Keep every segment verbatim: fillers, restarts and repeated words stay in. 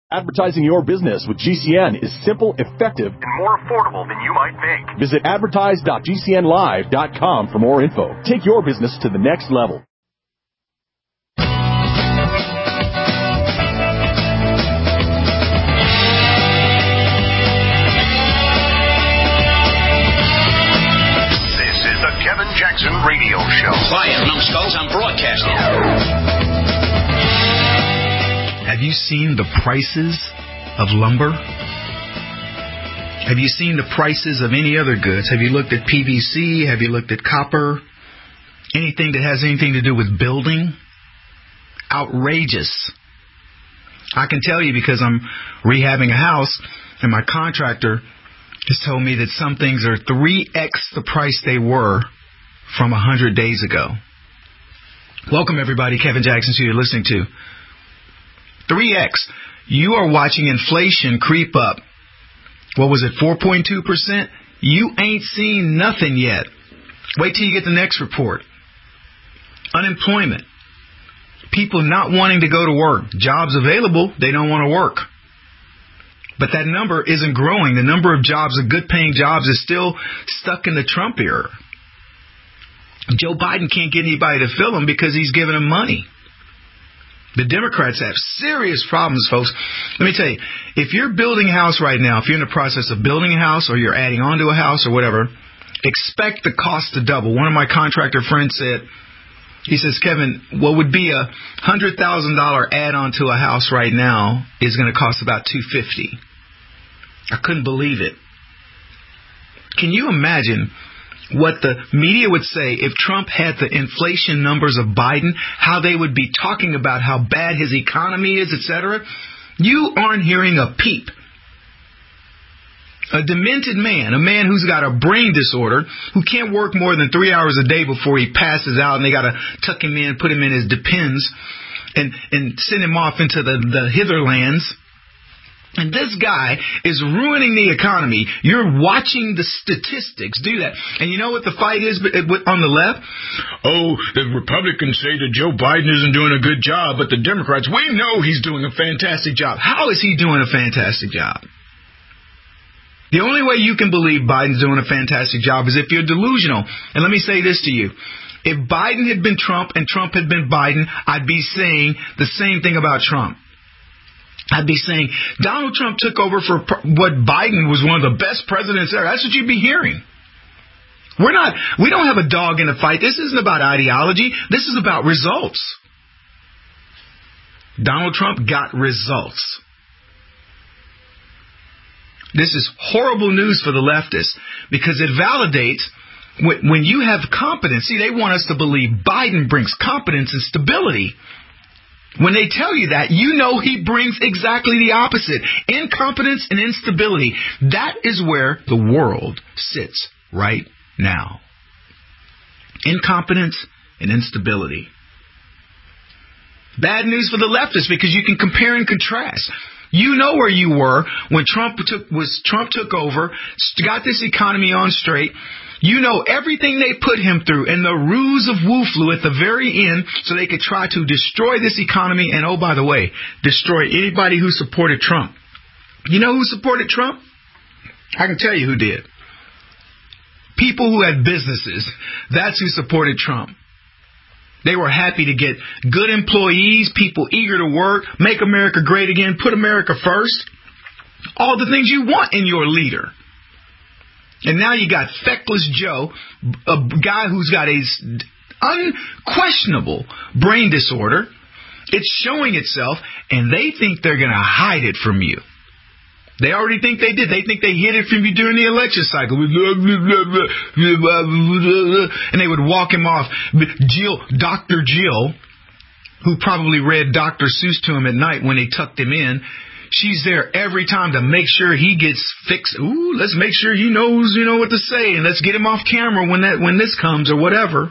Advertising your business with G C N is simple, effective, and more affordable than you might think. Visit advertise dot g c n live dot com for more info. Take your business to the next level. This is the Kevin Jackson Radio Show. Quiet, numbskulls, I'm broadcasting. Have you seen the prices of lumber? Have you seen the prices of any other goods? Have you looked at P V C? Have you looked at copper? Anything that has anything to do with building? Outrageous. I can tell you because I'm rehabbing a house and my contractor has told me that some things are three x the price they were from one hundred days ago. Welcome everybody, Kevin Jackson, who you're listening to. three x. You are watching inflation creep up. What was it, four point two percent? You ain't seen nothing yet. Wait till you get the next report. Unemployment. People not wanting to go to work. Jobs available, they don't want to work. But that number isn't growing. The number of jobs, of good-paying jobs, is still stuck in the Trump era. Joe Biden can't get anybody to fill them because he's giving them money. The Democrats have serious problems, folks. Let me tell you, if you're building a house right now, if you're in the process of building a house or you're adding on to a house or whatever, expect the cost to double. One of my contractor friends said, he says, Kevin, what would be a one hundred thousand dollars add-on to a house right now is going to cost about two hundred fifty dollars. I couldn't believe it. Can you imagine what the media would say if Trump had the inflation numbers of Biden, how they would be talking about how bad his economy is, et cetera? You aren't hearing a peep. A demented man, a man who's got a brain disorder, who can't work more than three hours a day before he passes out, and they got to tuck him in, put him in his Depends, and, and send him off into the, the hitherlands. And this guy is ruining the economy. You're watching the statistics do that. And you know what the fight is on the left? Oh, the Republicans say that Joe Biden isn't doing a good job, but the Democrats, we know he's doing a fantastic job. How is he doing a fantastic job? The only way you can believe Biden's doing a fantastic job is if you're delusional. And let me say this to you. If Biden had been Trump and Trump had been Biden, I'd be saying the same thing about Trump. I'd be saying Donald Trump took over for what Biden was one of the best presidents ever. That's what you'd be hearing. We're not, we don't have a dog in the fight. This isn't about ideology. This is about results. Donald Trump got results. This is horrible news for the leftists because it validates when you have competence. See, they want us to believe Biden brings competence and stability. When they tell you that, you know he brings exactly the opposite. Incompetence and instability. That is where the world sits right now. Incompetence and instability. Bad news for the leftists because you can compare and contrast. You know where you were when Trump took was Trump took over, got this economy on straight. You know everything they put him through and the ruse of Wu flu at the very end so they could try to destroy this economy and, oh, by the way, destroy anybody who supported Trump. You know who supported Trump? I can tell you who did. People who had businesses. That's who supported Trump. They were happy to get good employees, people eager to work, make America great again, put America first. All the things you want in your leader. And now you got feckless Joe, a guy who's got a unquestionable brain disorder. It's showing itself, and they think they're going to hide it from you. They already think they did. They think they hid it from you during the election cycle. And they would walk him off. Jill, Doctor Jill, who probably read Doctor Seuss to him at night when they tucked him in, she's there every time to make sure he gets fixed. Ooh, let's make sure he knows, you know, what to say, and let's get him off camera when that when this comes or whatever.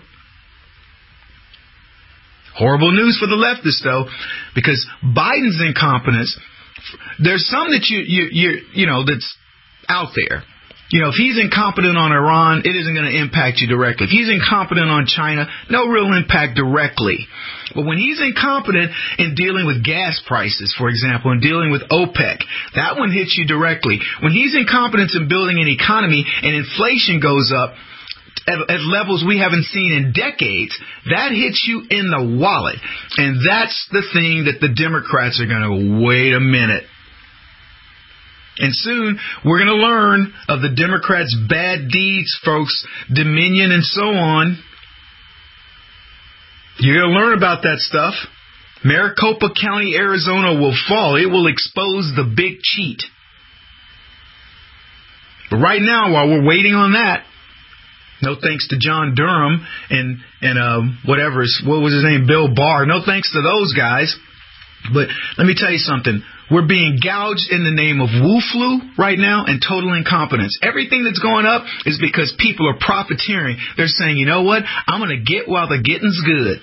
Horrible news for the leftists, though, because Biden's incompetence. There's some that you you you you know that's out there. You know, if he's incompetent on Iran, it isn't going to impact you directly. If he's incompetent on China, no real impact directly. But when he's incompetent in dealing with gas prices, for example, and dealing with OPEC, that one hits you directly. When he's incompetent in building an economy and inflation goes up at, at levels we haven't seen in decades, that hits you in the wallet. And that's the thing that the Democrats are going to, wait a minute. And soon, we're going to learn of the Democrats' bad deeds, folks, Dominion and so on. You're going to learn about that stuff. Maricopa County, Arizona will fall. It will expose the big cheat. But right now, while we're waiting on that, no thanks to John Durham and, and uh, whatever, what was his name, Bill Barr. No thanks to those guys. But let me tell you something. We're being gouged in the name of Wu flu right now and total incompetence. Everything that's going up is because people are profiteering. They're saying, you know what? I'm going to get while the getting's good.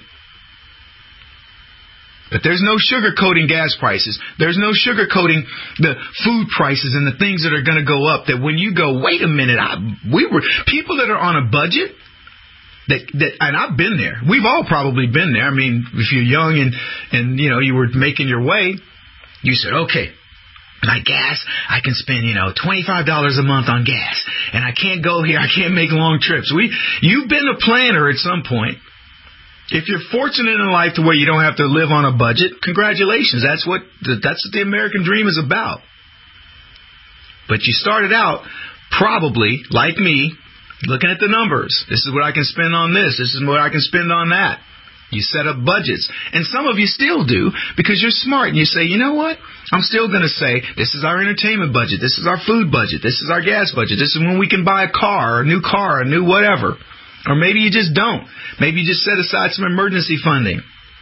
But there's no sugarcoating gas prices. There's no sugarcoating the food prices and the things that are going to go up. That when you go, wait a minute, I, we were people that are on a budget. That, that, and I've been there. We've all probably been there. I mean, if you're young and, and, you know, you were making your way, you said, okay, my gas, I can spend, you know, twenty-five dollars a month on gas. And I can't go here. I can't make long trips. We, you've been a planner at some point. If you're fortunate in life to where you don't have to live on a budget, congratulations. That's what, that's what the American dream is about. But you started out probably, like me, looking at the numbers. This is what I can spend on this. This is what I can spend on that. You set up budgets. And some of you still do because you're smart. And you say, you know what? I'm still going to say, this is our entertainment budget. This is our food budget. This is our gas budget. This is when we can buy a car, or a new car, a new whatever. Or maybe you just don't. Maybe you just set aside some emergency funding.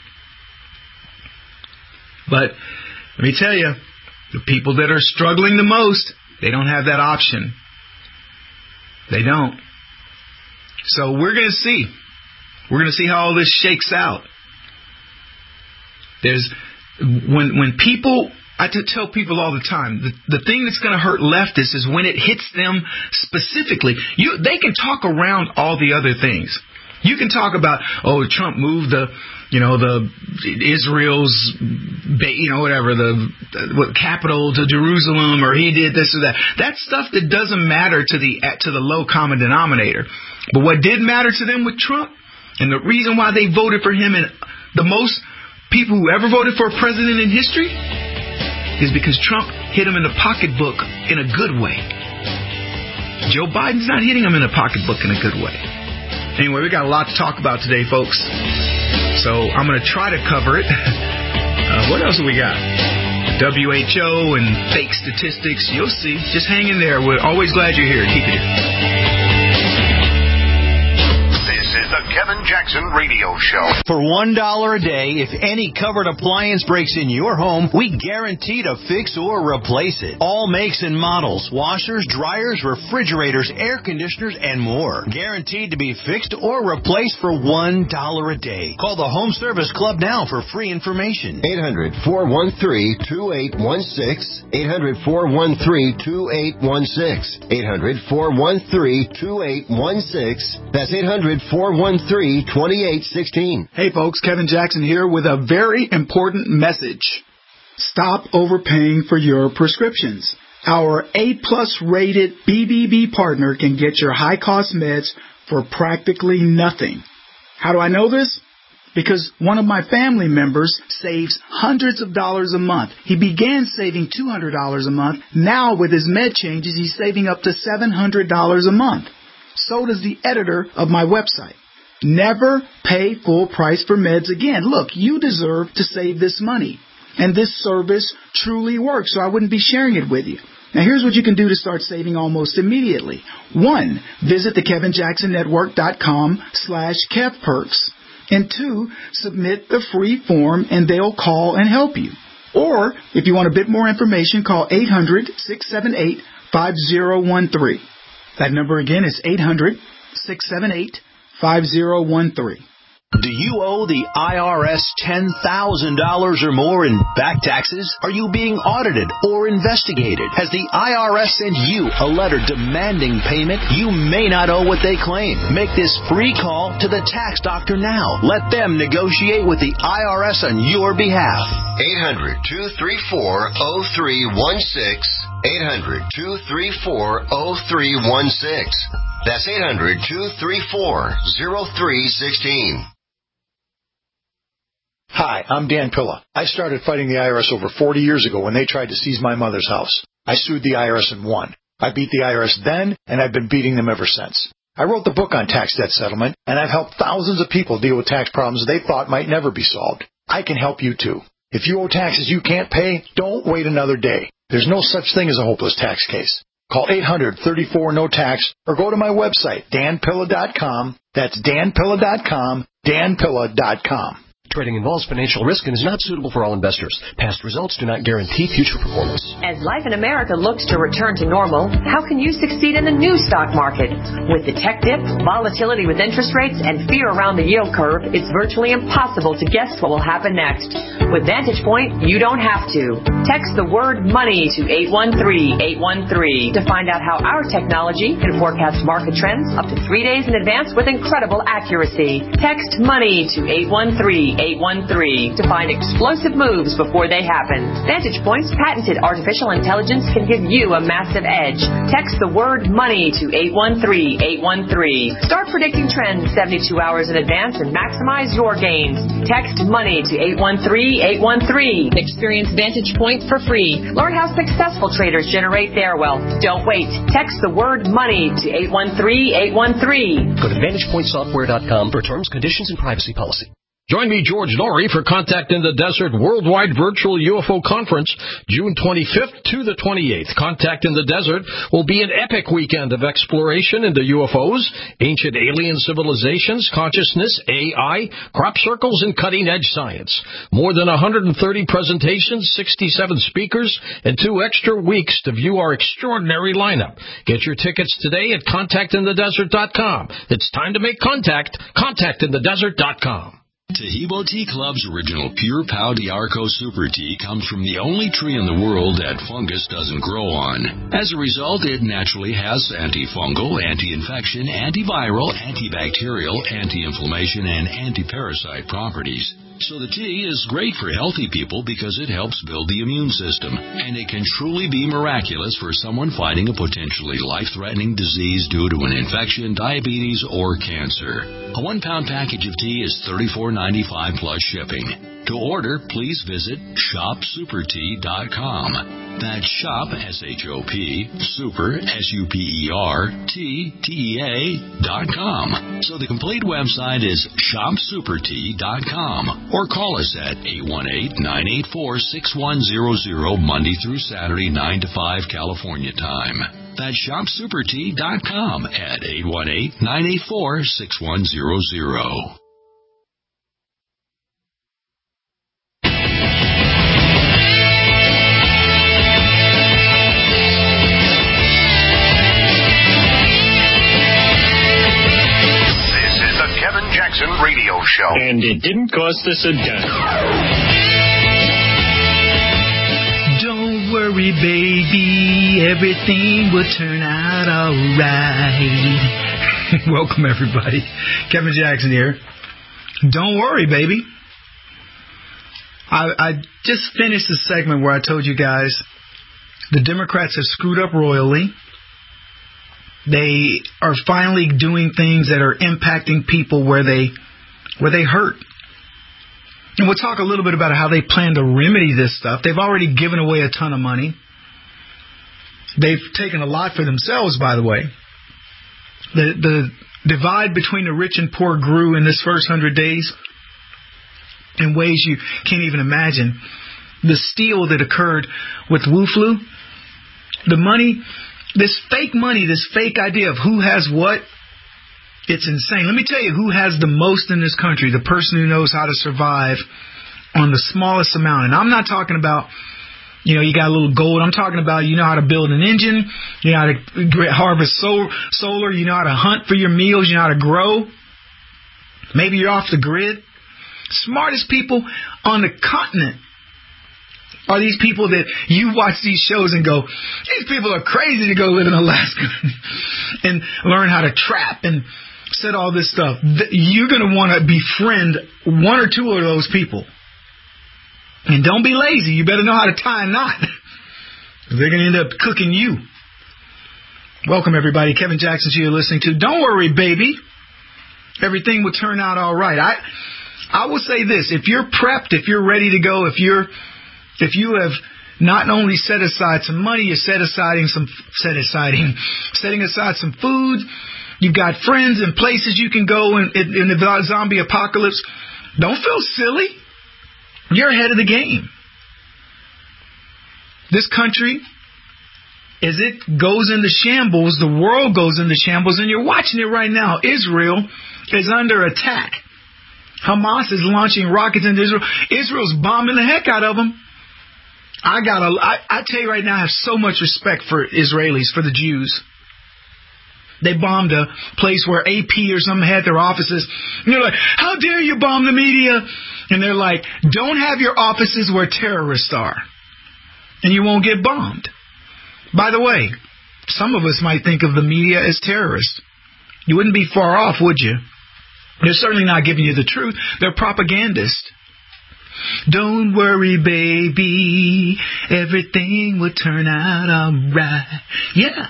But let me tell you, the people that are struggling the most, they don't have that option. They don't. So we're going to see. We're going to see how all this shakes out. There's when when people, I tell people all the time, the, the thing that's going to hurt leftists is when it hits them specifically. You, they can talk around all the other things. You can talk about, oh, Trump moved the, you know, the Israel's, you know, whatever, the, the capital to Jerusalem, or he did this or that. That's stuff that doesn't matter to the to the low common denominator. But what did matter to them with Trump, and the reason why they voted for him, and the most people who ever voted for a president in history, is because Trump hit him in the pocketbook in a good way. Joe Biden's not hitting him in the pocketbook in a good way. Anyway, we got a lot to talk about today, folks. So I'm going to try to cover it. Uh, what else do we got? W H O and fake statistics. You'll see. Just hang in there. We're always glad you're here. Keep it here. This is the Kevin Jackson Radio Show. For one dollar a day, if any covered appliance breaks in your home, we guarantee to fix or replace it. All makes and models, washers, dryers, refrigerators, air conditioners, and more. Guaranteed to be fixed or replaced for one dollar a day. Call the Home Service Club now for free information. eight hundred, four one three, two eight one six. eight hundred, four one three, two eight one six. eight hundred, four one three, two eight one six. That's eight hundred, four one three, two eight one six. Hey folks, Kevin Jackson here with a very important message. Stop overpaying for your prescriptions. Our A-plus rated B B B partner can get your high-cost meds for practically nothing. How do I know this? Because one of my family members saves hundreds of dollars a month. He began saving two hundred dollars a month. Now with his med changes, he's saving up to seven hundred dollars a month. So does the editor of my website. Never pay full price for meds again. Look, you deserve to save this money. And this service truly works, so I wouldn't be sharing it with you. Now, here's what you can do to start saving almost immediately. One, visit the Kevin Jackson Network dot com slash Kev Perks. And two, submit the free form and they'll call and help you. Or, if you want a bit more information, call eight hundred, six seven eight, five zero one three. That number again is eight hundred, six seven eight, five zero one three. Do you owe the I R S ten thousand dollars or more in back taxes? Are you being audited or investigated? Has the I R S sent you a letter demanding payment? You may not owe what they claim. Make this free call to the tax doctor now. Let them negotiate with the I R S on your behalf. eight hundred, two three four, oh three one six. eight hundred, two three four, oh three one six. That's eight hundred, two three four, oh three one six. Hi, I'm Dan Pilla. I started fighting the I R S over forty years ago when they tried to seize my mother's house. I sued the I R S and won. I beat the I R S then, and I've been beating them ever since. I wrote the book on tax debt settlement, and I've helped thousands of people deal with tax problems they thought might never be solved. I can help you too. If you owe taxes you can't pay, don't wait another day. There's no such thing as a hopeless tax case. Call eight hundred, thirty-four, no tax or go to my website, dan pilla dot com. That's dan pilla dot com, dan pilla dot com. Trading involves financial risk and is not suitable for all investors. Past results do not guarantee future performance. As life in America looks to return to normal, how can you succeed in the new stock market? With the tech dip, volatility with interest rates, and fear around the yield curve, it's virtually impossible to guess what will happen next. With Vantage Point, you don't have to. Text the word money to eight one three, eight one three to find out how our technology can forecast market trends up to three days in advance with incredible accuracy. Text money to eight one three, eight one three to find explosive moves before they happen. Vantage Point's patented artificial intelligence can give you a massive edge. Text the word money to eight one three, eight one three. Start predicting trends seventy-two hours in advance and maximize your gains. Text money to eight one three, eight one three. Experience Vantage Point for free. Learn how successful traders generate their wealth. Don't wait. Text the word money to eight one three, eight one three. Go to vantage point software dot com for terms, conditions, and privacy policy. Join me, George Norrie, for Contact in the Desert Worldwide Virtual U F O Conference, June twenty-fifth to the twenty-eighth. Contact in the Desert will be an epic weekend of exploration into U F Os, ancient alien civilizations, consciousness, A I, crop circles, and cutting-edge science. More than one hundred thirty presentations, sixty-seven speakers, and two extra weeks to view our extraordinary lineup. Get your tickets today at contact in the desert dot com. It's time to make contact. contact in the desert dot com. Tahibo Tea Club's original Pure Pau D'Arco Super Tea comes from the only tree in the world that fungus doesn't grow on. As a result, it naturally has antifungal, anti-infection, antiviral, antibacterial, anti-inflammation, and anti-parasite properties. So the tea is great for healthy people because it helps build the immune system, and it can truly be miraculous for someone fighting a potentially life-threatening disease due to an infection, diabetes, or cancer. A one-pound package of tea is thirty-four ninety-five plus shipping. To order, please visit shop super tea dot com. That's shop, S H O P, super, S U P E R, T, T E A, dot com. So the complete website is shop super tea dot com. Or call us at eight one eight, nine eight four, six one zero zero, Monday through Saturday, nine to five, California time. That's shop super tea dot com at eight one eight, nine eight four, six one zero zero. Jackson Radio Show. And it didn't cost us a dime. Don't worry, baby, everything will turn out all right. Welcome, everybody. Kevin Jackson here. Don't worry, baby. I, I just finished a segment where I told you guys the Democrats have screwed up royally. They are finally doing things that are impacting people where they where they hurt. And we'll talk a little bit about how they plan to remedy this stuff. They've already given away a ton of money. They've taken a lot for themselves, by the way. The the divide between the rich and poor grew in this first hundred days in ways you can't even imagine. The steal that occurred with Wu Flu, the money... This fake money, this fake idea of who has what, it's insane. Let me tell you who has the most in this country, the person who knows how to survive on the smallest amount. And I'm not talking about, you know, you got a little gold. I'm talking about you know how to build an engine, you know how to harvest solar, you know how to hunt for your meals, you know how to grow. Maybe you're off the grid. Smartest people on the continent are these people that you watch these shows and go, these people are crazy to go live in Alaska and learn how to trap and set all this stuff. You're going to want to befriend one or two of those people. And don't be lazy. You better know how to tie a knot. They're going to end up cooking you. Welcome, everybody. Kevin Jackson, you're listening to Don't Worry, Baby. Everything will turn out all right. I I will say this. If you're prepped, if you're ready to go, if you're if you have not only set aside some money, you're set aside some set aside setting aside some food. You've got friends and places you can go in, in, in the zombie apocalypse. Don't feel silly. You're ahead of the game. This country, as it goes into shambles, the world goes into shambles, and you're watching it right now. Israel is under attack. Hamas is launching rockets into Israel. Israel's bombing the heck out of them. I got a, I, I tell you right now, I have so much respect for Israelis, for the Jews. They bombed a place where A P or something had their offices. And they're like, how dare you bomb the media? And they're like, don't have your offices where terrorists are, and you won't get bombed. By the way, some of us might think of the media as terrorists. You wouldn't be far off, would you? They're certainly not giving you the truth. They're propagandists. Don't worry, baby. Everything will turn out all right. Yeah.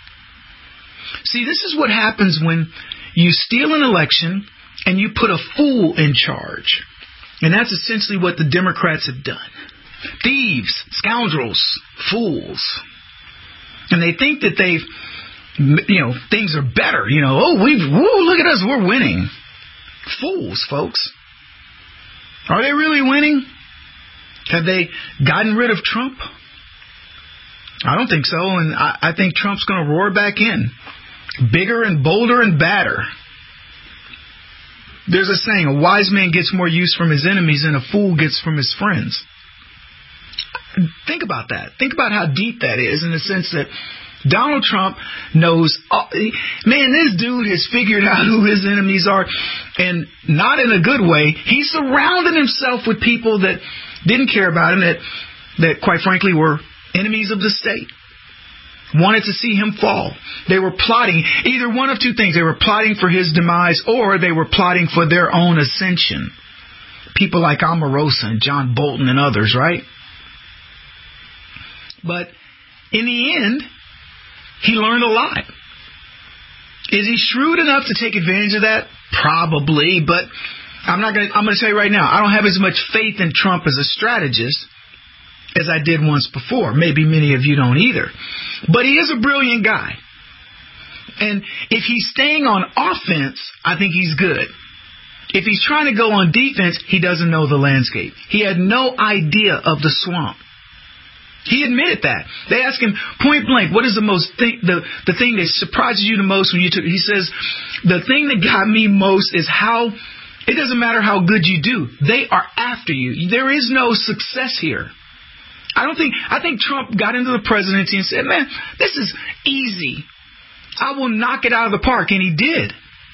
See, this is what happens when you steal an election and you put a fool in charge. And that's essentially what the Democrats have done. Thieves, scoundrels, fools. And they think that they've, you know, things are better. You know, oh, we've, woo, look at us, we're winning. Fools, folks. Are they really winning? Have they gotten rid of Trump? I don't think so, and I, I think Trump's going to roar back in. Bigger and bolder and badder. There's a saying, a wise man gets more use from his enemies than a fool gets from his friends. Think about that. Think about how deep that is, in the sense that Donald Trump knows, uh, man, this dude has figured out who his enemies are, and not in a good way. He surrounded himself with people that didn't care about him, that, that quite frankly were enemies of the state. Wanted to see him fall. They were plotting either one of two things. They were plotting for his demise, or they were plotting for their own ascension. People like Omarosa and John Bolton and others, right? But in the end, he learned a lot. Is he shrewd enough to take advantage of that? Probably, but I'm not going to, I'm going to tell you right now, I don't have as much faith in Trump as a strategist as I did once before. Maybe many of you don't either. But he is a brilliant guy. And if he's staying on offense, I think he's good. If he's trying to go on defense, he doesn't know the landscape. He had no idea of the swamp. He admitted that. They asked him point blank, what is the most thing, the, the thing that surprises you the most when you took, he says, the thing that got me most is how, it doesn't matter how good you do. They are after you. There is no success here. I don't think, I think Trump got into the presidency and said, man, this is easy. I will knock it out of the park. And he did.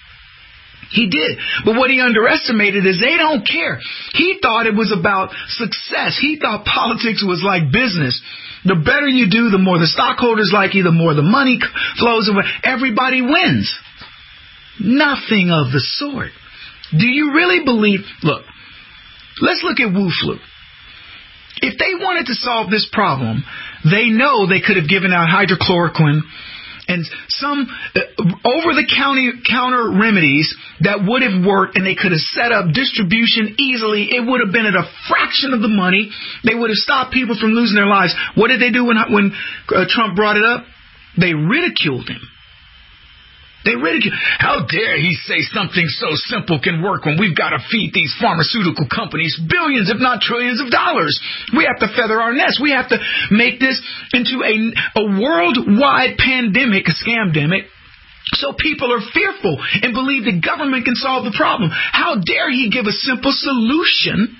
He did. But what he underestimated is they don't care. He thought it was about success. He thought politics was like business. The better you do, the more the stockholders like you, the more the money flows away. Everybody wins. Nothing of the sort. Do you really believe? Look, let's look at Wu Flu. If they wanted to solve this problem, they know they could have given out hydrochloroquine and some uh, over-the-counter remedies that would have worked, and they could have set up distribution easily. It would have been at a fraction of the money. They would have stopped people from losing their lives. What did they do when, when uh, Trump brought it up? They ridiculed him. They ridiculed. How dare he say something so simple can work when we've got to feed these pharmaceutical companies billions, if not trillions of dollars. We have to feather our nest. We have to make this into a, a worldwide pandemic, a scamdemic, so people are fearful and believe the government can solve the problem. How dare he give a simple solution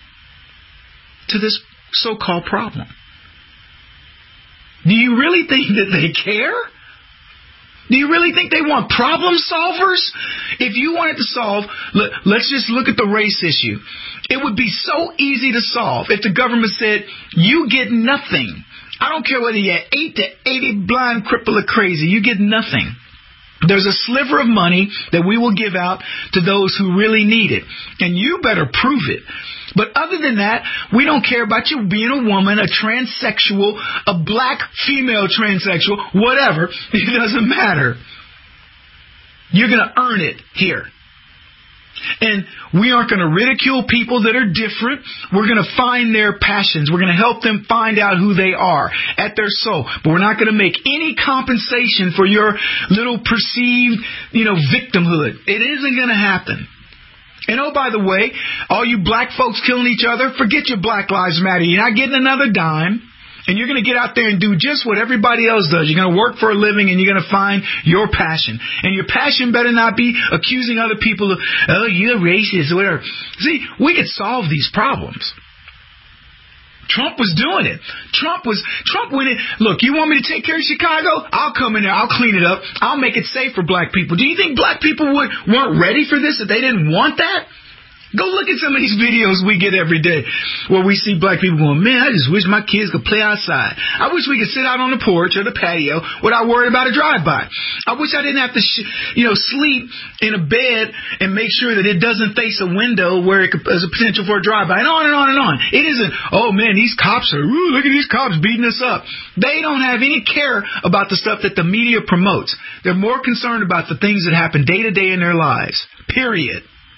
to this so-called problem? Do you really think that they care? Do you really think they want problem solvers? If you wanted to solve, look, let's just look at the race issue. It would be so easy to solve if the government said, you get nothing. I don't care whether you're eight to eighty, blind, cripple, or crazy. You get nothing. There's a sliver of money that we will give out to those who really need it. And you better prove it. But other than that, we don't care about you being a woman, a transsexual, a black female transsexual, whatever. It doesn't matter. You're going to earn it here. And we aren't going to ridicule people that are different. We're going to find their passions. We're going to help them find out who they are at their soul. But we're not going to make any compensation for your little perceived, you know, victimhood. It isn't going to happen. And oh, by the way, all you black folks killing each other, forget your Black Lives Matter. You're not getting another dime. And you're going to get out there and do just what everybody else does. You're going to work for a living and you're going to find your passion. And your passion better not be accusing other people of, oh, you're racist or whatever. See, we could solve these problems. Trump was doing it. Trump was, Trump went in, look, you want me to take care of Chicago? I'll come in there. I'll clean it up. I'll make it safe for black people. Do you think black people would, weren't ready for this, that they didn't want that? Go look at some of these videos we get every day where we see black people going, man, I just wish my kids could play outside. I wish we could sit out on the porch or the patio without worrying about a drive-by. I wish I didn't have to, sh- you know, sleep in a bed and make sure that it doesn't face a window where it could, there's a potential for a drive-by, and on and on and on. It isn't, oh, man, these cops are, ooh, look at these cops beating us up. They don't have any care about the stuff that the media promotes. They're more concerned about the things that happen day to day in their lives, period.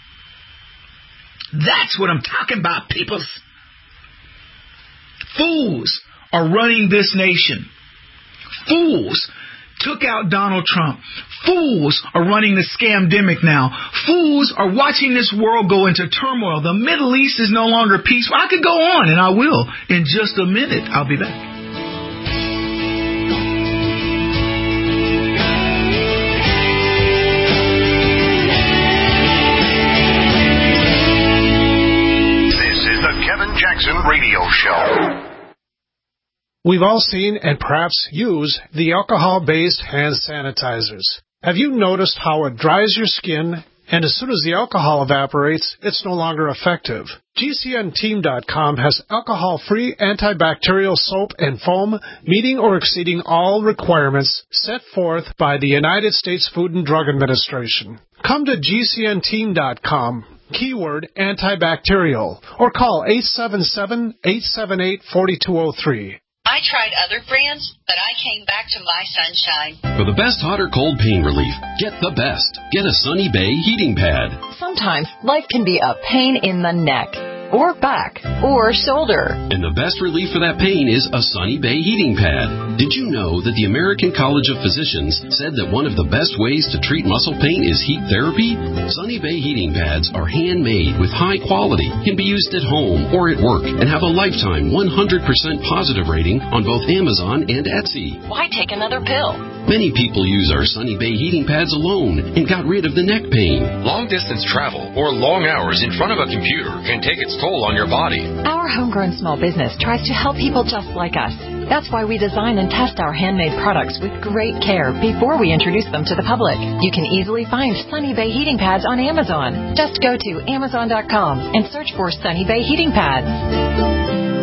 That's what I'm talking about, peoples. Fools are running this nation. Fools took out Donald Trump. Fools are running the scamdemic now. Fools are watching this world go into turmoil. The Middle East is no longer peaceful. I could go on, and I will in just a minute. I'll be back. Kevin Jackson Radio Show. We've all seen and perhaps use the alcohol-based hand sanitizers. Have you noticed how it dries your skin, and as soon as the alcohol evaporates, it's no longer effective? G C N team dot com has alcohol-free antibacterial soap and foam meeting or exceeding all requirements set forth by the United States Food and Drug Administration. Come to G C N team dot com. Keyword antibacterial, or call eight seven seven, eight seven eight, four two zero three. I tried other brands, but I came back to My Sunshine. For the best hot or cold pain relief, get the best. Get a Sunny Bay heating pad. Sometimes life can be a pain in the neck, or back, or shoulder. And the best relief for that pain is a Sunny Bay heating pad. Did you know that the American College of Physicians said that one of the best ways to treat muscle pain is heat therapy? Sunny Bay heating pads are handmade with high quality, can be used at home or at work, and have a lifetime one hundred percent positive rating on both Amazon and Etsy. Why take another pill? Many people use our Sunny Bay heating pads alone and got rid of the neck pain. Long-distance travel or long hours in front of a computer can take its toll on your body. Our homegrown small business tries to help people just like us. That's why we design and test our handmade products with great care before we introduce them to the public. You can easily find Sunny Bay heating pads on Amazon. Just go to amazon dot com and search for Sunny Bay heating pads.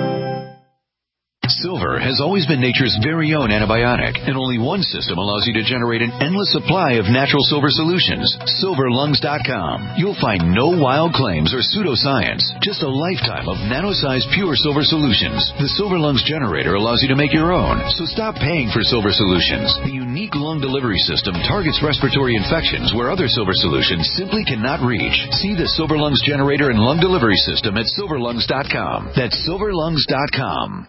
Silver has always been nature's very own antibiotic, and only one system allows you to generate an endless supply of natural silver solutions. silver lungs dot com. You'll find no wild claims or pseudoscience, just a lifetime of nano-sized pure silver solutions. The Silver Lungs generator allows you to make your own, so stop paying for silver solutions. The unique lung delivery system targets respiratory infections where other silver solutions simply cannot reach. See the Silver Lungs generator and lung delivery system at silver lungs dot com. That's silver lungs dot com.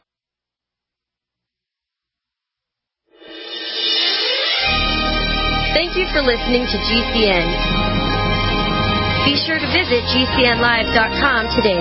Thank you for listening to G C N. Be sure to visit G C N live dot com today.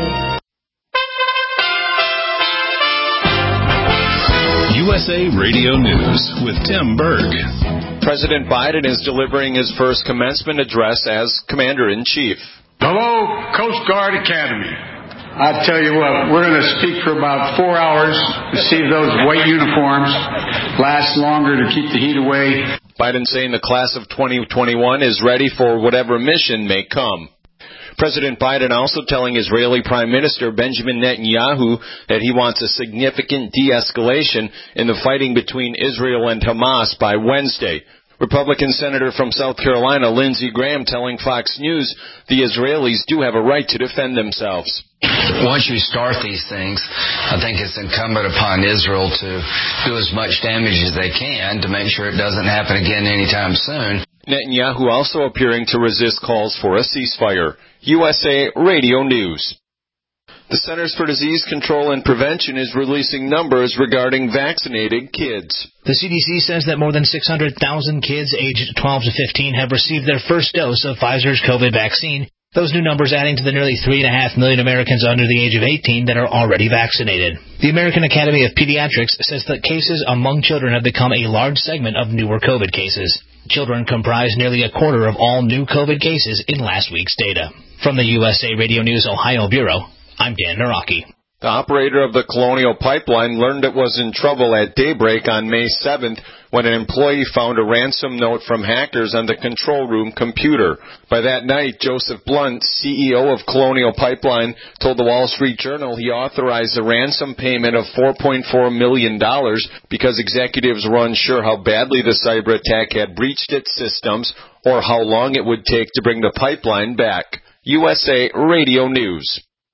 U S A Radio News with Tim Berg. President Biden is delivering his first commencement address as Commander-in-Chief. Hello, Coast Guard Academy. I tell you what, we're going to speak for about four hours to see if those white uniforms last longer to keep the heat away. Biden saying the class of twenty twenty-one is ready for whatever mission may come. President Biden also telling Israeli Prime Minister Benjamin Netanyahu that he wants a significant de-escalation in the fighting between Israel and Hamas by Wednesday. Republican Senator from South Carolina Lindsey Graham telling Fox News the Israelis do have a right to defend themselves. Once you start these things, I think it's incumbent upon Israel to do as much damage as they can to make sure it doesn't happen again anytime soon. Netanyahu also appearing to resist calls for a ceasefire. U S A Radio News. The Centers for Disease Control and Prevention is releasing numbers regarding vaccinated kids. The C D C says that more than six hundred thousand kids aged twelve to fifteen have received their first dose of Pfizer's COVID vaccine. Those new numbers adding to the nearly three point five million Americans under the age of eighteen that are already vaccinated. The American Academy of Pediatrics says that cases among children have become a large segment of newer COVID cases. Children comprise nearly a quarter of all new COVID cases in last week's data. From the U S A Radio News Ohio Bureau, I'm Dan Naraki. The operator of the Colonial Pipeline learned it was in trouble at daybreak on May seventh when an employee found a ransom note from hackers on the control room computer. By that night, Joseph Blunt, C E O of Colonial Pipeline, told the Wall Street Journal he authorized a ransom payment of four point four million dollars because executives were unsure how badly the cyber attack had breached its systems or how long it would take to bring the pipeline back. U S A Radio News.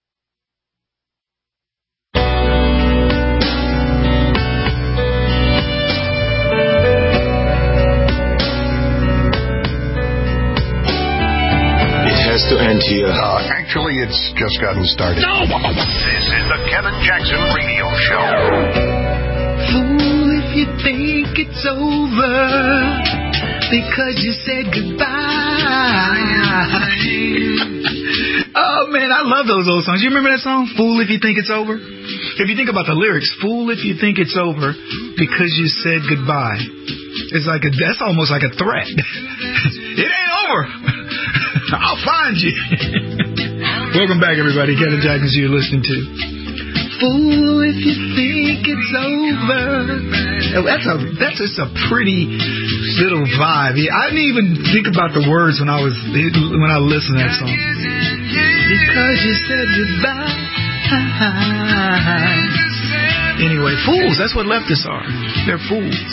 To end here. Uh, actually, it's just gotten started. No! This is the Kevin Jackson Radio Show. Fool if you think it's over because you said goodbye. Oh, man, I love those old songs. You remember that song, Fool If You Think It's Over? If you think about the lyrics, fool if you think it's over because you said goodbye. It's like a, that's almost like a threat. It ain't over. I'll find you. Welcome back, everybody. Kevin Jackson, you're listening to Fool If You Think It's Over. Oh, that's a that's just a pretty little vibe. I didn't even think about the words when I was when I listened to that song. Because you said goodbye. Anyway, fools. That's what leftists are. They're fools.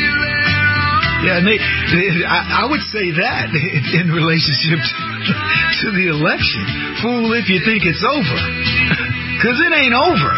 Yeah, and they, they, I, I would say that in relationship to, to the election. Fool if you think it's over. Because it ain't over.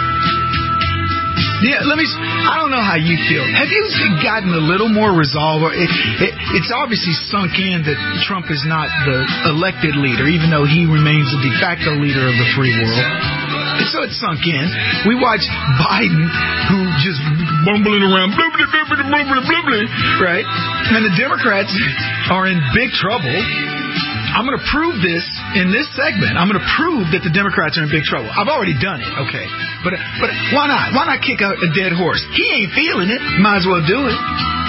Yeah, let me, I don't know how you feel. Have you gotten a little more resolve? It, it, it's obviously sunk in that Trump is not the elected leader, even though he remains the de facto leader of the free world. And so it's sunk in. We watch Biden, who just bumbling around, blah, blah, blah, blah, blah, blah, blah, right? And the Democrats are in big trouble. I'm going to prove this in this segment. I'm going to prove that the Democrats are in big trouble. I've already done it, okay. But but why not? Why not kick a, a dead horse? He ain't feeling it. Might as well do it.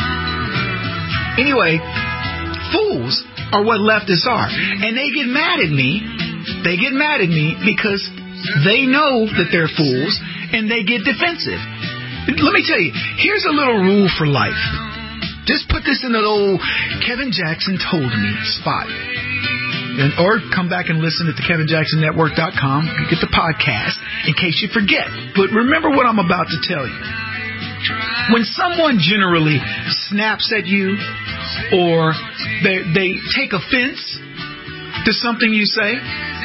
Anyway, fools are what leftists are. And they get mad at me. They get mad at me because they know that they're fools, and they get defensive. Let me tell you, here's a little rule for life. Just put this in the old Kevin Jackson told me spot. And, or come back and listen at the kevin jackson network dot com. You get the podcast in case you forget. But remember what I'm about to tell you. When someone generally snaps at you or they, they take offense to something you say,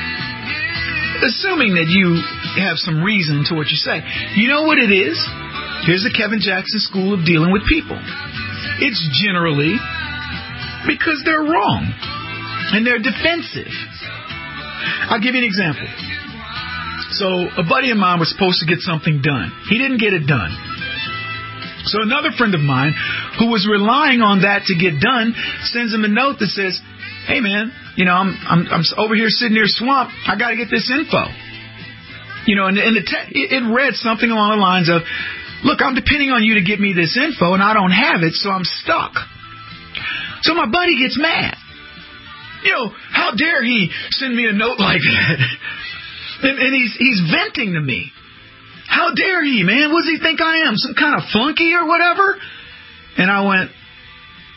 assuming that you have some reason to what you say, you know what it is? Here's the Kevin Jackson School of Dealing with People. It's generally because they're wrong and they're defensive. I'll give you an example. So a buddy of mine was supposed to get something done. He didn't get it done. So another friend of mine who was relying on that to get done sends him a note that says, hey, man, you know, I'm I'm, I'm over here sitting near Swamp. I got to get this info. You know, and, and the te- it read something along the lines of, look, I'm depending on you to get me this info, and I don't have it, so I'm stuck. So my buddy gets mad. You know, how dare he send me a note like that? and, and he's he's venting to me. How dare he, man? What does he think I am? Some kind of flunky or whatever? And I went,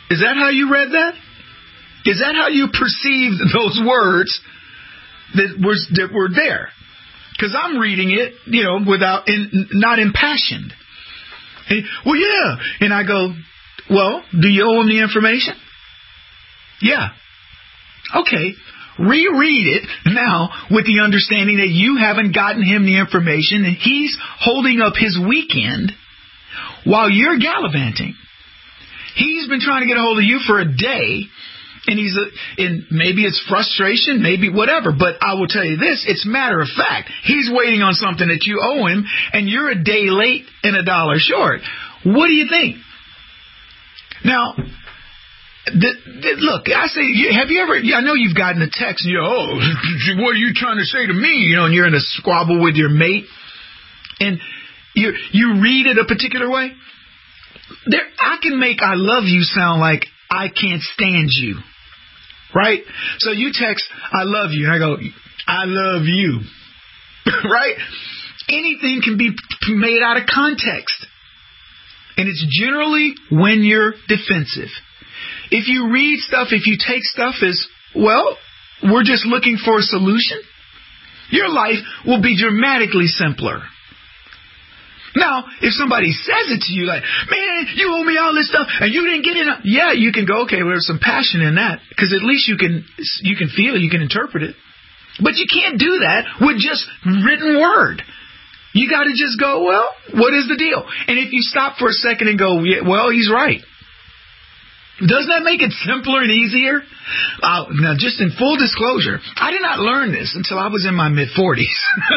Is that how you read that? Is that how you perceived those words that was that were there? Because I'm reading it, you know, without, in, not impassioned. And, well, yeah. And I go, well, do you owe him the information? Yeah. Okay. Reread it now with the understanding that you haven't gotten him the information and he's holding up his weekend while you're gallivanting. He's been trying to get a hold of you for a day, and he's a, and maybe it's frustration, maybe whatever, but I will tell you this, it's matter of fact. He's waiting on something that you owe him, and you're a day late and a dollar short. What do you think? Now, the, the, look, I say, have you ever, I know you've gotten a text, and you're, oh, what are you trying to say to me? You know, and you're in a squabble with your mate, and you you read it a particular way. There, I can make I love you sound like I can't stand you. Right? So you text, I love you. And I go, I love you. Right? Anything can be made out of context. And it's generally when you're defensive. If you read stuff, if you take stuff as, well, we're just looking for a solution, your life will be dramatically simpler. Now, if somebody says it to you like, man, you owe me all this stuff and you didn't get it, yeah, you can go, okay, well, there's some passion in that, because at least you can you can feel it, you can interpret it. But you can't do that with just written word. You got to just go, well, what is the deal? And if you stop for a second and go, yeah, well, he's right. Doesn't that make it simpler and easier? Uh, now, just in full disclosure, I did not learn this until I was in my mid-forties.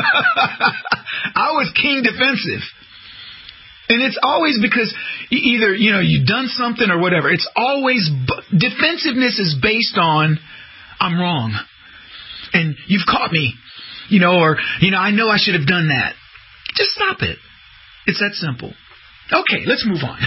I was king defensive. And it's always because either, you know, you've done something or whatever. It's always, defensiveness is based on, I'm wrong. And you've caught me. You know, or, you know, I know I should have done that. Just stop it. It's that simple. Okay, let's move on.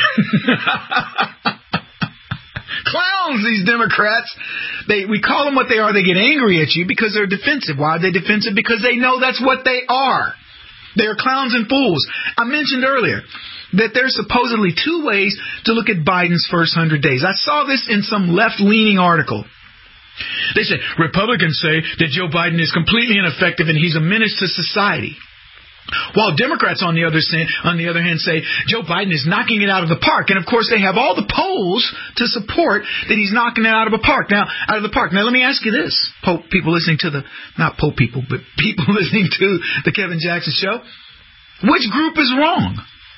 Clowns, these Democrats. They we call them what they are. They get angry at you because they're defensive. Why are they defensive? Because they know that's what they are. They are clowns and fools. I mentioned earlier that there's supposedly two ways to look at Biden's first hundred days. I saw this in some left-leaning article. They said, Republicans say that Joe Biden is completely ineffective and he's a menace to society. While Democrats, on the other on the other hand, say Joe Biden is knocking it out of the park. And, of course, they have all the polls to support that he's knocking it out of a park. Now, out of the park. Now, let me ask you this, Pope people listening to the, not Pope people, but people listening to the Kevin Jackson Show. Which group is wrong?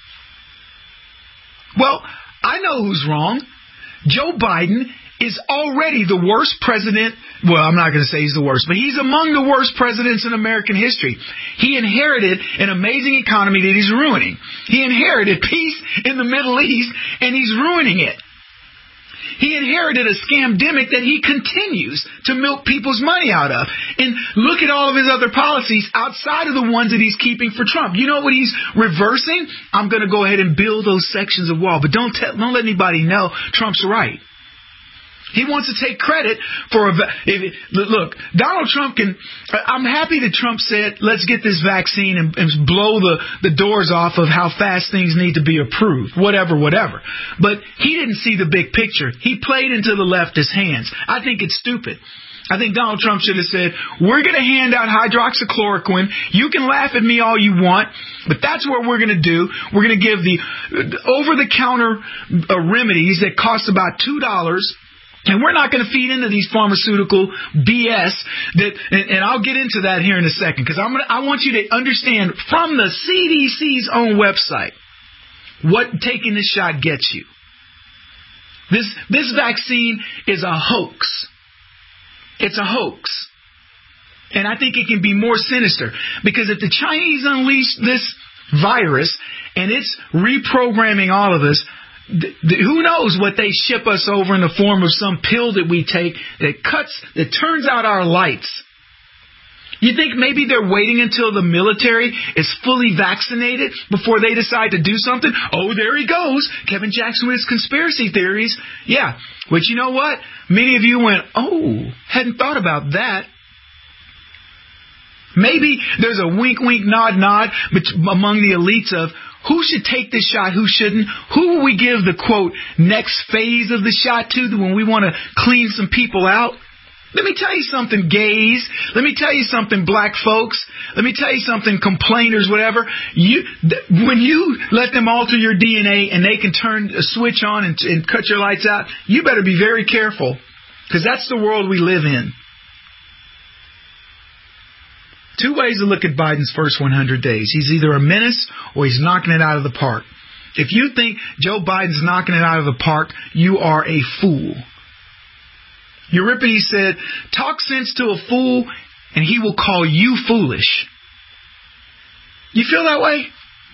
Well, I know who's wrong. Joe Biden is already the worst president. Well, I'm not going to say he's the worst, but he's among the worst presidents in American history. He inherited an amazing economy that he's ruining. He inherited peace in the Middle East, and he's ruining it. He inherited a scamdemic that he continues to milk people's money out of. And look at all of his other policies outside of the ones that he's keeping for Trump. You know what he's reversing? I'm going to go ahead and build those sections of wall, but don't tell, don't let anybody know Trump's right. He wants to take credit for a... If, look, Donald Trump can... I'm happy that Trump said, let's get this vaccine and, and blow the, the doors off of how fast things need to be approved. Whatever, whatever. But he didn't see the big picture. He played into the leftist hands. I think it's stupid. I think Donald Trump should have said, we're going to hand out hydroxychloroquine. You can laugh at me all you want, but that's what we're going to do. We're going to give the over-the-counter uh, remedies that cost about two dollars. And we're not going to feed into these pharmaceutical B S that, and, and I'll get into that here in a second, because I'm gonna, I want you to understand from the C D C's own website what taking this shot gets you. This this vaccine is a hoax. It's a hoax. And I think it can be more sinister, because if the Chinese unleash this virus and it's reprogramming all of us, who knows what they ship us over in the form of some pill that we take that cuts, that turns out our lights. You think maybe they're waiting until the military is fully vaccinated before they decide to do something? Oh, there he goes. Kevin Jackson with his conspiracy theories. Yeah. But you know what? Many of you went, oh, hadn't thought about that. Maybe there's a wink, wink, nod, nod among the elites of who should take this shot, who shouldn't. Who will we give the, quote, next phase of the shot to when we want to clean some people out? Let me tell you something, gays. Let me tell you something, black folks. Let me tell you something, complainers, whatever. You, th- when you let them alter your D N A and they can turn a switch on and, and cut your lights out, you better be very careful, because that's the world we live in. Two ways to look at Biden's first one hundred days. He's either a menace or he's knocking it out of the park. If you think Joe Biden's knocking it out of the park, you are a fool. Euripides said, talk sense to a fool and he will call you foolish. You feel that way?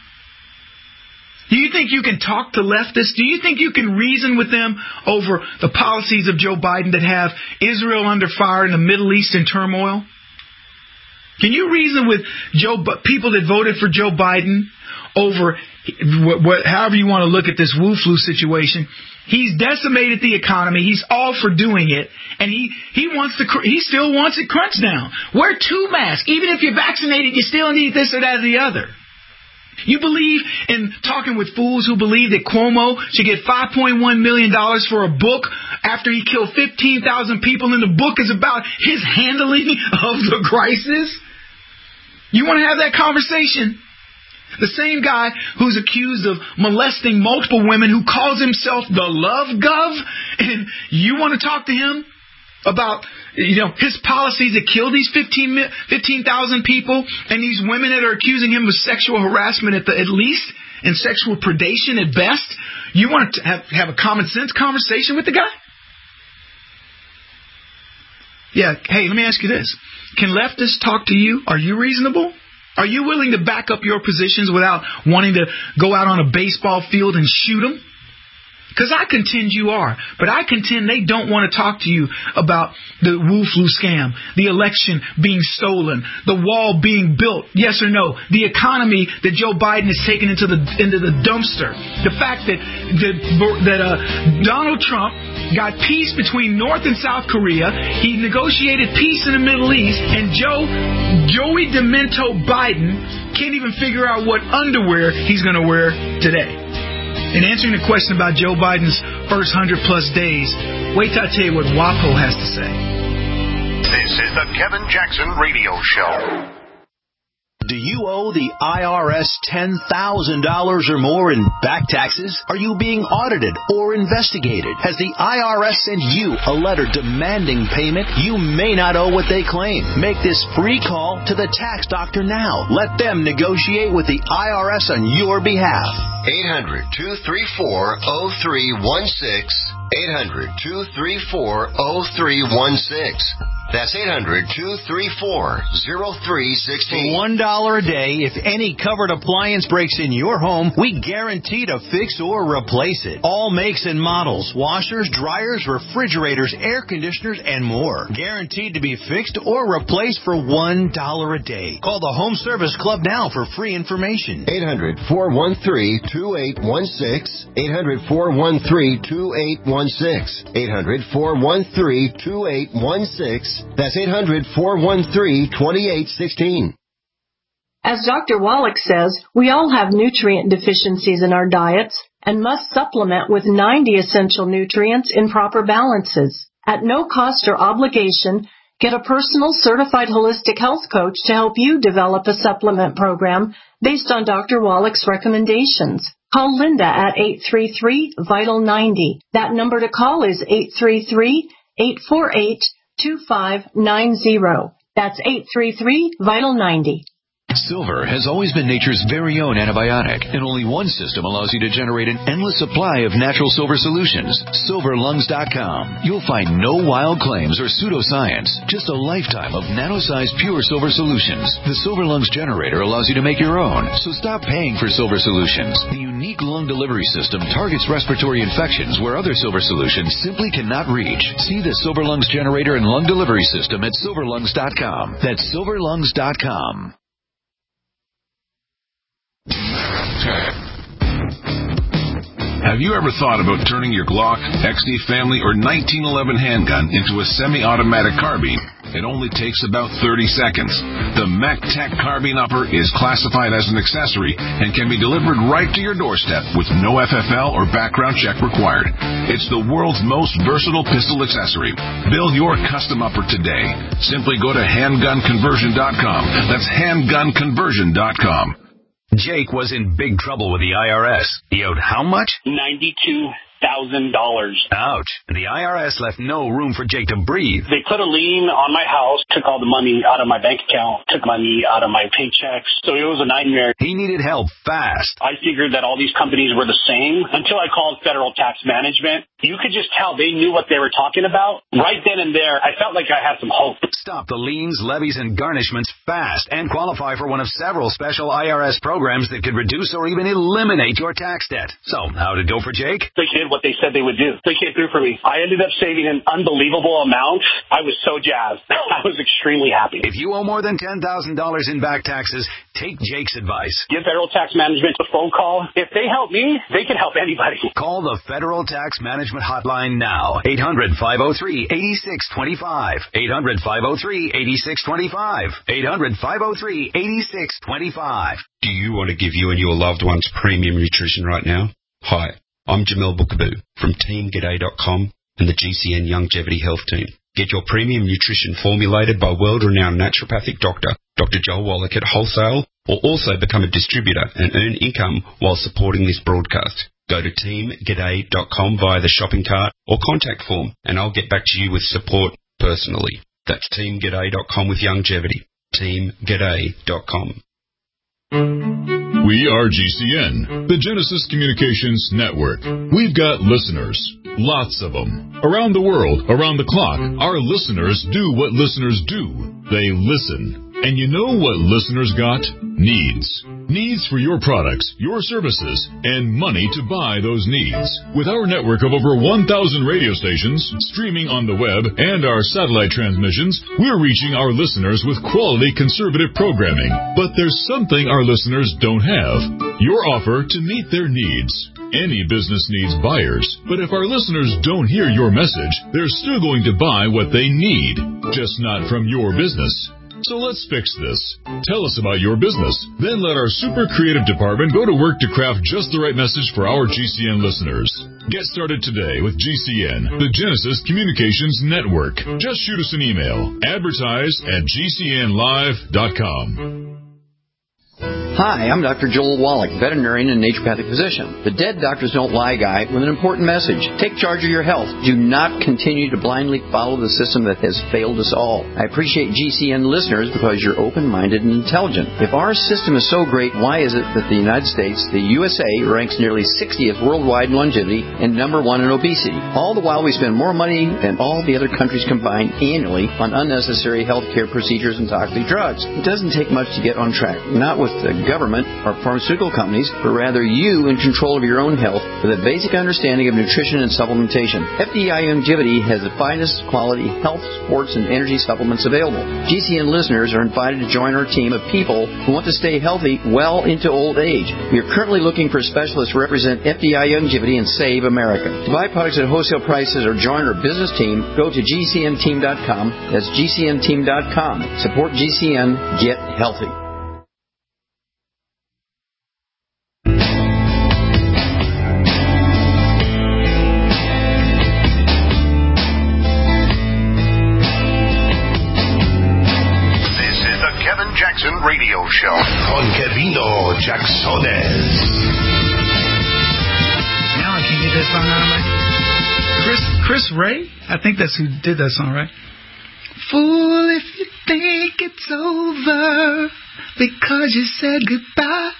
Do you think you can talk to leftists? Do you think you can reason with them over the policies of Joe Biden that have Israel under fire and the Middle East in turmoil? Can you reason with Joe, people that voted for Joe Biden over what, what, however you want to look at this Wu flu situation? He's decimated the economy. He's all for doing it, and he he wants to. He still wants it crunched down. Wear two masks, even if you're vaccinated. You still need this or that or the other. You believe in talking with fools who believe that Cuomo should get five point one million dollars for a book after he killed fifteen thousand people, and the book is about his handling of the crisis? You want to have that conversation? The same guy who's accused of molesting multiple women, who calls himself the Love Gov, and you want to talk to him about, you know, his policies that kill these fifteen thousand people, and these women that are accusing him of sexual harassment at the at least, and sexual predation at best? You want to have, have a common sense conversation with the guy? Yeah, hey, let me ask you this. Can leftists talk to you? Are you reasonable? Are you willing to back up your positions without wanting to go out on a baseball field and shoot them? Because I contend you are. But I contend they don't want to talk to you about the Wu flu scam, the election being stolen, the wall being built, yes or no, the economy that Joe Biden has taken into the into the dumpster, the fact that that, that uh, Donald Trump got peace between North and South Korea, he negotiated peace in the Middle East, and Joe Joey Demento Biden can't even figure out what underwear he's going to wear today. In answering the question about Joe Biden's first one hundred plus days, wait till I tell you what WAPO has to say. This is the Kevin Jackson Radio Show. Do you owe the I R S ten thousand dollars or more in back taxes? Are you being audited or investigated? Has the I R S sent you a letter demanding payment? You may not owe what they claim. Make this free call to the tax doctor now. Let them negotiate with the I R S on your behalf. eight hundred, two three four, zero three one six. eight hundred, two three four, zero three one six. That's eight hundred, two three four, zero three one six. For one dollar a day, if any covered appliance breaks in your home, we guarantee to fix or replace it. All makes and models, washers, dryers, refrigerators, air conditioners, and more. Guaranteed to be fixed or replaced for one dollar a day. Call the Home Service Club now for free information. eight hundred, four one three, two eight one six. eight hundred, four one three, two eight one six. eight hundred, four one three, two eight one six. That's eight hundred, four one three, two eight one six. As Doctor Wallach says, we all have nutrient deficiencies in our diets and must supplement with ninety essential nutrients in proper balances. At no cost or obligation, get a personal certified holistic health coach to help you develop a supplement program based on Doctor Wallach's recommendations. Call Linda at eight three three, vital ninety. That number to call is eight three three, eight four eight, two five nine zero. That's eight three three, vital ninety. Silver has always been nature's very own antibiotic, and only one system allows you to generate an endless supply of natural silver solutions. silver lungs dot com. You'll find no wild claims or pseudoscience, just a lifetime of nano-sized pure silver solutions. The Silver Lungs generator allows you to make your own, so stop paying for silver solutions. The unique lung delivery system targets respiratory infections where other silver solutions simply cannot reach. See the Silver Lungs generator and lung delivery system at silver lungs dot com. That's silver lungs dot com. Have you ever thought about turning your Glock, X D Family, or nineteen eleven handgun into a semi-automatic carbine? It only takes about thirty seconds. The MacTech carbine upper is classified as an accessory and can be delivered right to your doorstep with no F F L or background check required. It's the world's most versatile pistol accessory. Build your custom upper today. Simply go to handgun conversion dot com. That's handgun conversion dot com. Jake was in big trouble with the I R S. He owed how much? ninety-two thousand dollars. Ouch. The I R S left no room for Jake to breathe. They put a lien on my house, took all the money out of my bank account, took money out of my paychecks. So it was a nightmare. He needed help fast. I figured that all these companies were the same until I called Federal Tax Management. You could just tell they knew what they were talking about. Right then and there, I felt like I had some hope. Stop the liens, levies, and garnishments fast and qualify for one of several special I R S programs that could reduce or even eliminate your tax debt. So, how'd it go for Jake? They did what they said they would do. They came through for me. I ended up saving an unbelievable amount. I was so jazzed. I was extremely happy. If you owe more than ten thousand dollars in back taxes, take Jake's advice. Give Federal Tax Management a phone call. If they help me, they can help anybody. Call the Federal Tax Management Hotline now. eight hundred, five oh three, eight six two five. eight hundred, five oh three, eight six two five. eight hundred, five oh three, eight six two five. Do you want to give you and your loved ones premium nutrition right now? Hi, I'm Jamel Bookaboo from team g'day dot com and the G C N Longevity Health Team. Get your premium nutrition formulated by world-renowned naturopathic doctor, Doctor Joel Wallach at wholesale, or also become a distributor and earn income while supporting this broadcast. Go to team g'day dot com via the shopping cart or contact form, and I'll get back to you with support personally. That's team g'day dot com with longevity. team g'day dot com. We are G C N, the Genesis Communications Network. We've got listeners, lots of them. Around the world, around the clock, our listeners do what listeners do. They listen. And you know what listeners got? Needs. Needs for your products, your services, and money to buy those needs. With our network of over one thousand radio stations, streaming on the web, and our satellite transmissions, we're reaching our listeners with quality conservative programming. But there's something our listeners don't have. Your offer to meet their needs. Any business needs buyers, but if our listeners don't hear your message, they're still going to buy what they need, just not from your business. So let's fix this. Tell us about your business. Then let our super creative department go to work to craft just the right message for our G C N listeners. Get started today with G C N, the Genesis Communications Network. Just shoot us an email. Advertise at g c n live dot com. Hi, I'm Doctor Joel Wallach, veterinarian and naturopathic physician. The Dead Doctors Don't Lie guy with an important message. Take charge of your health. Do not continue to blindly follow the system that has failed us all. I appreciate G C N listeners because you're open-minded and intelligent. If our system is so great, why is it that the United States, the U S A, ranks nearly sixtieth worldwide in longevity and number one in obesity? All the while we spend more money than all the other countries combined annually on unnecessary health care procedures and toxic drugs. It doesn't take much to get on track. Not with the government or pharmaceutical companies, but rather you in control of your own health with a basic understanding of nutrition and supplementation. F D I Longevity has the finest quality health, sports, and energy supplements available. G C N listeners are invited to join our team of people who want to stay healthy well into old age. We are currently looking for specialists to represent F D I Longevity and Save America. To buy products at wholesale prices or join our business team, go to g c n team dot com. That's g c n team dot com. Support G C N. Get healthy. Jackson Radio Show con Kevino Jacksones. Now I can't get that song out of my Chris Chris Ray? I think that's who did that song, right? Fool if you think it's over because you said goodbye.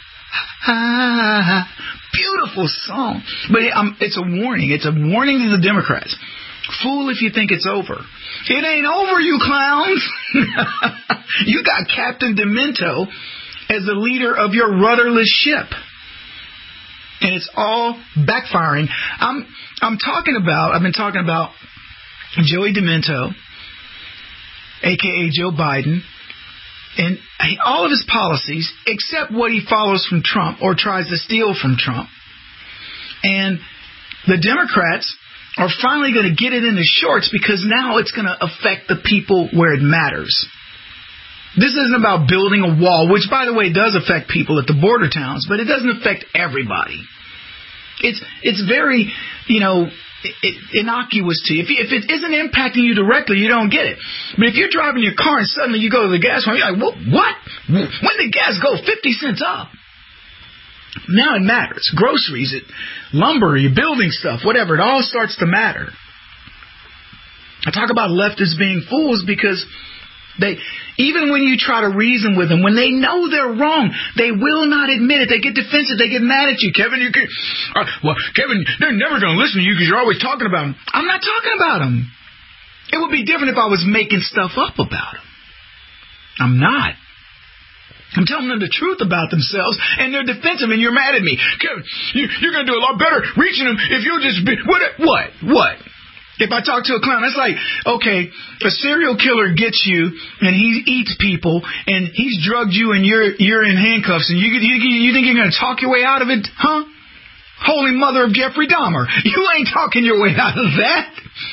Beautiful song. But it, um, it's a warning. It's a warning to the Democrats. Fool if you think it's over. It ain't over, you clowns. You got Captain Demento as the leader of your rudderless ship. And it's all backfiring. I'm I'm talking about, I've been talking about Joey Demento, a k a. Joe Biden, and all of his policies, except what he follows from Trump or tries to steal from Trump. And the Democrats are finally going to get it in the shorts because now it's going to affect the people where it matters. This isn't about building a wall, which, by the way, does affect people at the border towns, but it doesn't affect everybody. It's it's very, you know, innocuous to you. If, if it isn't impacting you directly, you don't get it. But if you're driving your car and suddenly you go to the gas pump, you're like, well, what? When did gas go fifty cents up? Now it matters. Groceries, it, lumber, your building stuff, whatever, it all starts to matter. I talk about leftists being fools because they, even when you try to reason with them, when they know they're wrong, they will not admit it. They get defensive. They get mad at you. Kevin, you can, uh, well, Kevin, they're never going to listen to you because you're always talking about them. I'm not talking about them. It would be different if I was making stuff up about them. I'm not. I'm telling them the truth about themselves, and they're defensive, and you're mad at me. Kevin, you, you're going to do a lot better reaching them if you'll just be... What? What? What? If I talk to a clown, that's like, okay, a serial killer gets you, and he eats people, and he's drugged you, and you're you're in handcuffs, and you you, you think you're going to talk your way out of it? Huh? Holy mother of Jeffrey Dahmer. You ain't talking your way out of that.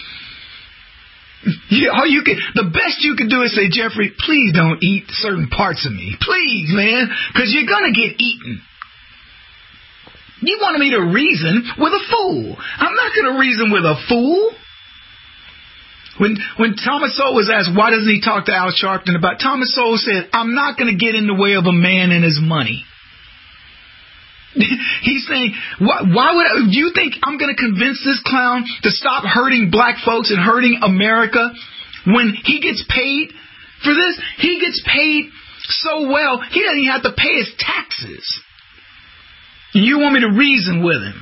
You, all you can, the best you can do is say, Jeffrey, please don't eat certain parts of me. Please, man, because you're going to get eaten. You wanted me to reason with a fool. I'm not going to reason with a fool. When when Thomas Sowell was asked, why doesn't he talk to Al Sharpton about, Thomas Sowell said, I'm not going to get in the way of a man and his money. He's saying, why, why would I, do you think I'm going to convince this clown to stop hurting black folks and hurting America when he gets paid for this? He gets paid so well, he doesn't even have to pay his taxes. You want me to reason with him?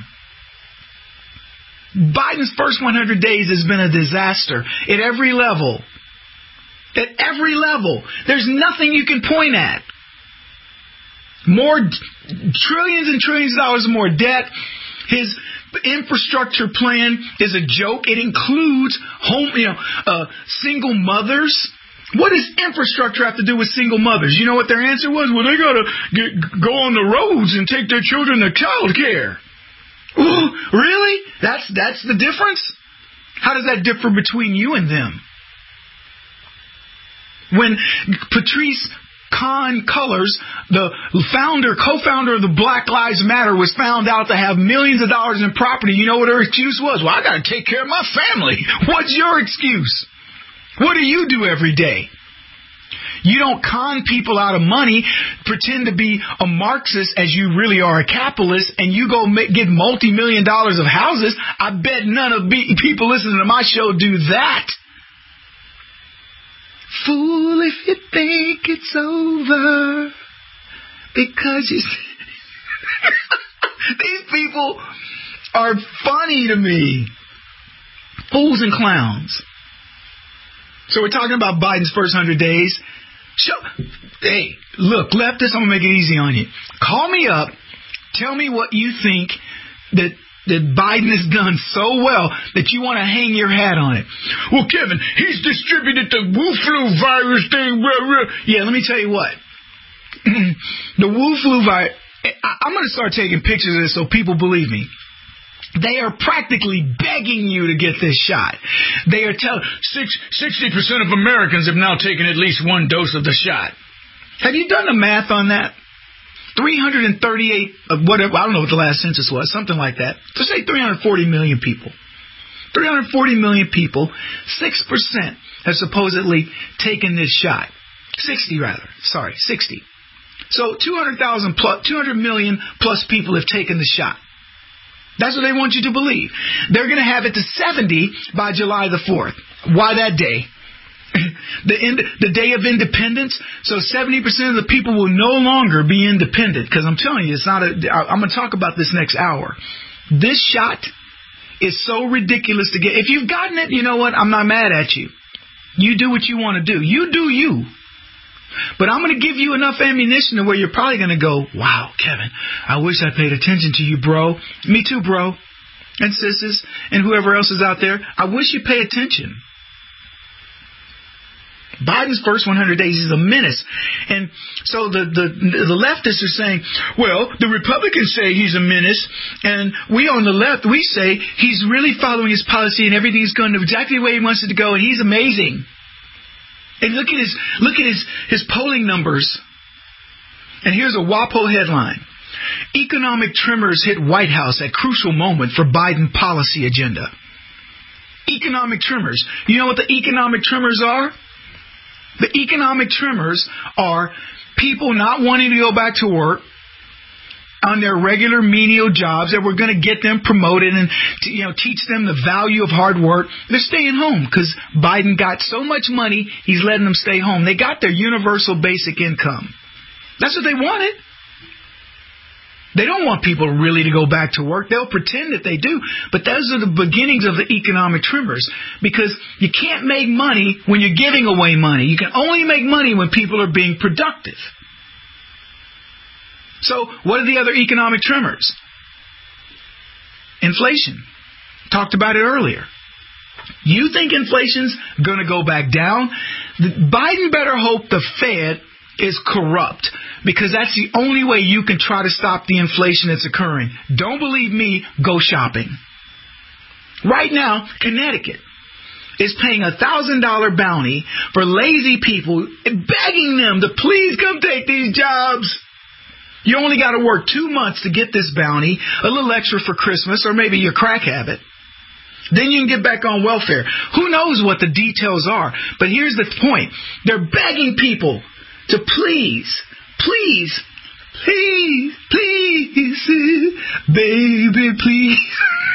Biden's first one hundred days has been a disaster at every level. At every level. There's nothing you can point at. More trillions and trillions of dollars more debt. His infrastructure plan is a joke. It includes home, you know, uh, single mothers. What does infrastructure have to do with single mothers? You know what their answer was? Well, they got to go on the roads and take their children to child care. Ooh, really? That's that's the difference? How does that differ between you and them? When Patrice Kahn Colors, the founder, co-founder of the Black Lives Matter, was found out to have millions of dollars in property, you know what her excuse was? Well, I got to take care of my family. What's your excuse? What do you do every day? You don't con people out of money, pretend to be a Marxist as you really are a capitalist, and you go make, get multi-million dollars of houses. I bet none of be, people listening to my show do that. Fool, if you think it's over because you... These people are funny to me. Fools and clowns. So we're talking about Biden's first one hundred days. Show, hey, look, leftists, I'm going to make it easy on you. Call me up. Tell me what you think that that Biden has done so well that you want to hang your hat on it. Well, Kevin, he's distributed the Wu flu virus thing. Yeah, let me tell you what. The Wu flu virus, I'm going to start taking pictures of this so people believe me. They are practically begging you to get this shot. They are telling sixty percent of Americans have now taken at least one dose of the shot. Have you done the math on that? three hundred thirty-eight, whatever, I don't know what the last census was, something like that. Let's say three hundred forty million people. three hundred forty million people, six percent have supposedly taken this shot. sixty rather, sorry, sixty. So two hundred thousand plus, two hundred million plus people have taken the shot. That's what they want you to believe. They're going to have it to seventy by July the fourth. Why that day? The ind- the day of independence. So seventy percent of the people will no longer be independent. Because I'm telling you, it's not a... I'm going to talk about this next hour. This shot is so ridiculous to get. If you've gotten it, you know what? I'm not mad at you. You do what you want to do. You do you. But I'm going to give you enough ammunition to where you're probably going to go, wow, Kevin, I wish I paid attention to you, bro. Me too, bro. And sisters and whoever else is out there. I wish you pay attention. Biden's first one hundred days is a menace. And so the, the the leftists are saying, well, the Republicans say he's a menace, and we on the left, we say he's really following his policy and everything's going exactly the way he wants it to go, and he's amazing. And look at his look at his, his polling numbers. And here's a WAPO headline. Economic tremors hit White House at crucial moment for Biden policy agenda. Economic tremors. You know what the economic tremors are? The economic tremors are people not wanting to go back to work on their regular menial jobs that were going to get them promoted and you know teach them the value of hard work. They're staying home because Biden got so much money, he's letting them stay home. They got their universal basic income. That's what they wanted. They don't want people really to go back to work. They'll pretend that they do. But those are the beginnings of the economic tremors. Because you can't make money when you're giving away money. You can only make money when people are being productive. So what are the other economic tremors? Inflation. Talked about it earlier. You think inflation's going to go back down? Biden better hope the Fed is corrupt, because that's the only way you can try to stop the inflation that's occurring. Don't believe me? Go shopping. Right now, Connecticut is paying a one thousand dollars bounty for lazy people, begging them to please come take these jobs. You only got to work two months to get this bounty, a little extra for Christmas, or maybe your crack habit. Then you can get back on welfare. Who knows what the details are? But here's the point. They're begging people to please, please, please, please, baby, please.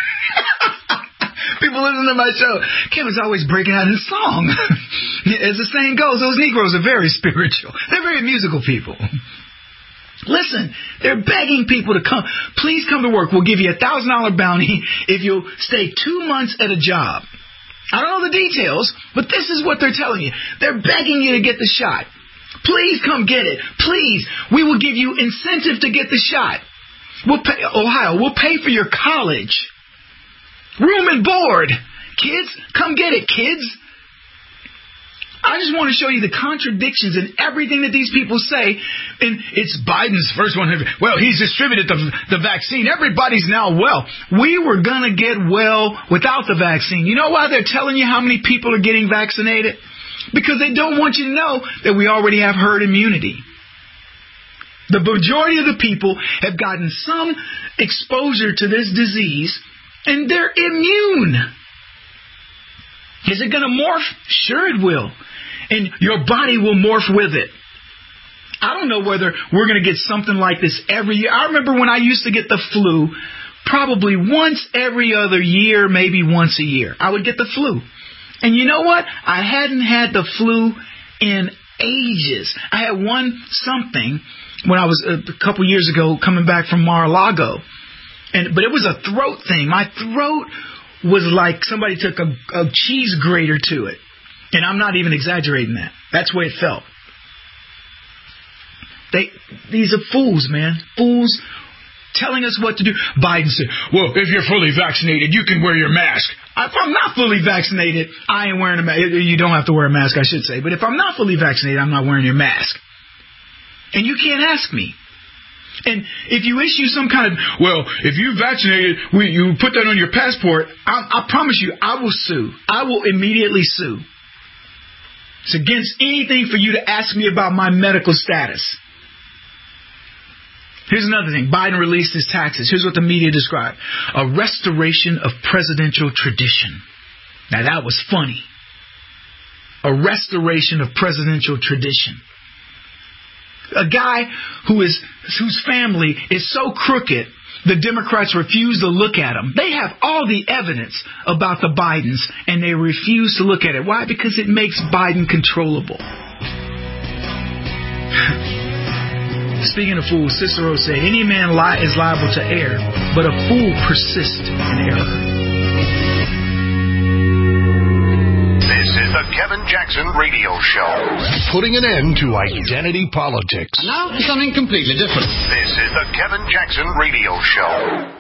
People listen to my show. Kevin's always breaking out his song. As the saying goes, those Negroes are very spiritual. They're very musical people. Listen, they're begging people to come. Please come to work. We'll give you a one thousand dollars bounty if you'll stay two months at a job. I don't know the details, but this is what they're telling you. They're begging you to get the shot. Please come get it. Please. We will give you incentive to get the shot. We'll pay, Ohio, we'll pay for your college. Room and board. Kids, come get it, kids. I just want to show you the contradictions in everything that these people say. And it's Biden's first one. Well, he's distributed the, the vaccine. Everybody's now well. We were going to get well without the vaccine. You know why they're telling you how many people are getting vaccinated? Because they don't want you to know that we already have herd immunity. The majority of the people have gotten some exposure to this disease, and they're immune. Is it going to morph? Sure it will. And your body will morph with it. I don't know whether we're going to get something like this every year. I remember when I used to get the flu, probably once every other year, maybe once a year. I would get the flu. And you know what? I hadn't had the flu in ages. I had one something when I was a couple years ago coming back from Mar-a-Lago. And, but it was a throat thing. My throat was like somebody took a, a cheese grater to it. And I'm not even exaggerating that. That's the way it felt. They, these are fools, man. Fools telling us what to do. Biden said, well, if you're fully vaccinated, you can wear your mask. If I'm not fully vaccinated, I ain't wearing a mask. You don't have to wear a mask, I should say. But if I'm not fully vaccinated, I'm not wearing your mask. And you can't ask me. And if you issue some kind of, well, if you're vaccinated, we, you put that on your passport, I, I promise you, I will sue. I will immediately sue. It's against anything for you to ask me about my medical status. Here's another thing. Biden released his taxes. Here's what the media described. A restoration of presidential tradition. Now that was funny. A restoration of presidential tradition. A guy who is whose family is so crooked, the Democrats refuse to look at him. They have all the evidence about the Bidens, and they refuse to look at it. Why? Because it makes Biden controllable. Speaking of fools, Cicero said, any man li- is liable to err, but a fool persists in error. This is the Kevin Jackson Radio Show. Putting an end to identity politics. And now for something completely different. This is the Kevin Jackson Radio Show.